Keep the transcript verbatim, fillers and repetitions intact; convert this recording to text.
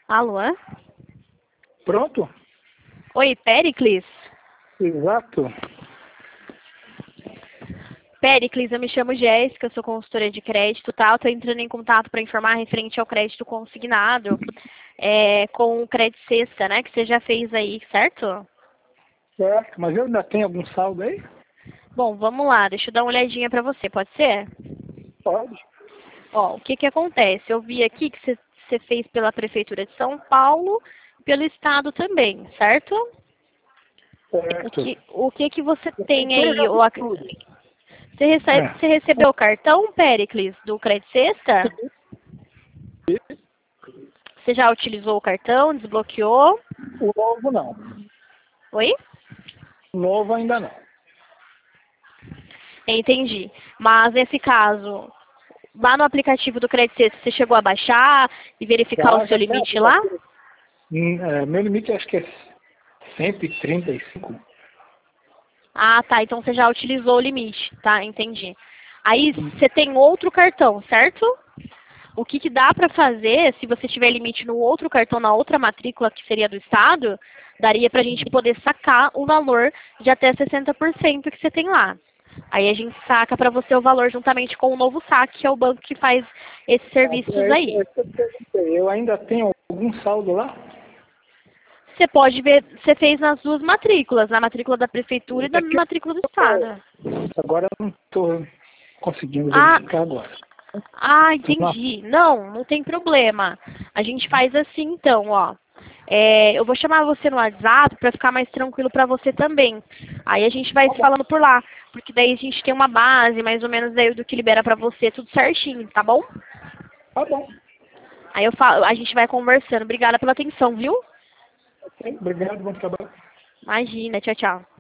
Alô? Pronto? Oi, Péricles? Exato. Péricles, eu me chamo Jéssica, eu sou consultora de crédito, tá? Eu tô entrando em contato para informar referente ao crédito consignado é, com o Crédito Sexta, né? Que você já fez aí, certo? Certo, mas eu ainda tenho algum saldo aí? Bom, vamos lá, deixa eu dar uma olhadinha para você, pode ser? Pode. Ó, o que que acontece? Eu vi aqui que você, você fez pela Prefeitura de São Paulo, pelo Estado também, certo? O Certo. que, o que que você A tem prefeitura aí? já Ou fez a- tudo. Você, recebe, É. você recebeu o cartão, Péricles, do Crédito Sexta? Você já utilizou o cartão, desbloqueou? O novo não. Oi? O novo ainda não. Entendi. Mas nesse caso, lá no aplicativo do Crédito Sexta, você chegou a baixar e verificar o Já, seu já tem limite lá? aplicativo. Hum, é, meu limite acho que é cento e trinta e cinco. Ah, tá. Então você já utilizou o limite, tá? Entendi. Aí você tem outro cartão, certo? O que, que dá para fazer, se você tiver limite no outro cartão, na outra matrícula, que seria do Estado, daria para a gente poder sacar o valor de até sessenta por cento que você tem lá. Aí a gente saca para você o valor juntamente com o novo saque, que é o banco que faz esses serviços É, isso, aí. é isso que eu perguntei. Eu ainda tenho algum saldo lá? Você pode ver, você fez nas duas matrículas, na matrícula da Prefeitura e É na que matrícula do eu- Estado. agora eu não estou conseguindo Ah, verificar agora. Ah, Não. entendi. Não, não tem problema. A gente faz assim então, ó. É, eu vou chamar você no WhatsApp para ficar mais tranquilo para você também. Aí a gente vai Tá se bom, falando por lá, porque daí a gente tem uma base mais ou menos daí do que libera para você, tudo certinho, tá bom? tá bom. Aí eu falo, a gente vai conversando. Obrigada pela atenção, viu? Ok, obrigado, bom trabalho. Imagina, tchau, tchau.